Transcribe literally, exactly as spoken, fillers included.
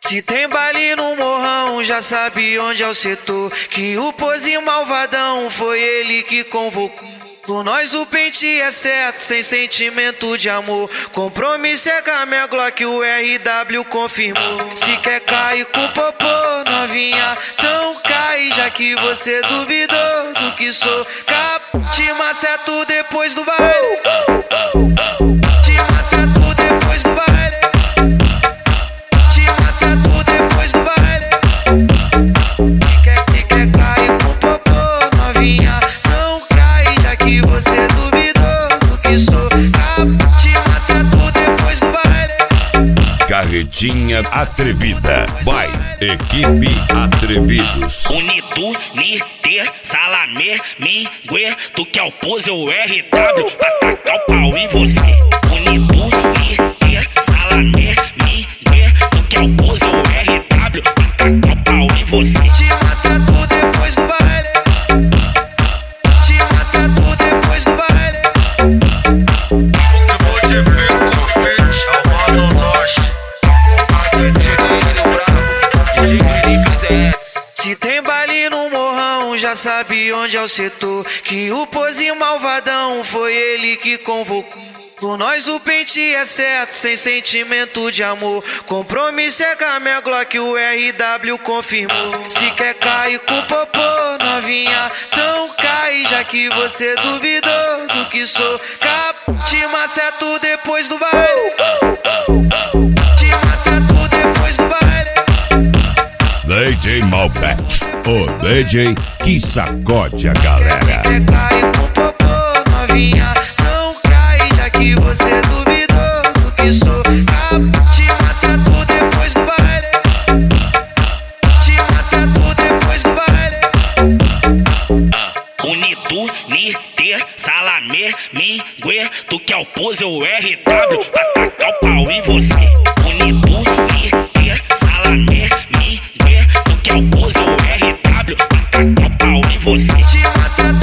Se tem baile no morrão, já sabe onde é o setor. Que o pozinho malvadão foi ele que convocou. Com nós o pente é certo, sem sentimento de amor. Compromisso é com a minha Glock, o R W confirmou. Se quer cair com popô, novinha, então cai. Já que você duvidou do que sou, cap, te maceto depois do baile. Te maceto depois do baile. Te maceto depois do baile. Se quer, se quer cair com popô, novinha, não cai. Já que você duvidou do que sou, cap, te maceto depois do baile. Carretinha Atrevida. Vai, equipe Atrevidos. Unido, Niter, Salamé, Mingue, tu que é o pose, o R W, atacar o pau em você. Unido, Niter, Salamé, Mingue, tu que é o pose, o R W, atacar o pau em você. Te maceto depois do baile. Te maceto depois do baile. Porque vou te ver com o pente, Almano Lost. Se tem baile no morrão, já sabe onde é o setor. Que o pozinho malvadão foi ele que convocou. Com nós o pente é certo, sem sentimento de amor. Compromisso é com a minha Glock, o R W confirmou. Se quer cair com popô, novinha, então cai. Já que você duvidou do que sou, cap, te maceto depois do baile. Te maceto depois do baile. D J Malbec, o D J que sacode a galera. Se quer cair com popô, novinha, não cai. Já que você duvidou do que sou, cap, te maceto depois do baile. Te maceto depois do baile. Unido, Niter, Salamé, Mingue, tu que é o pose, o R W, atacar o pau em você. Unido, Niter, Salamé, Mingue, tu que é o pose, o R W, atacar o pau em você. Te maceto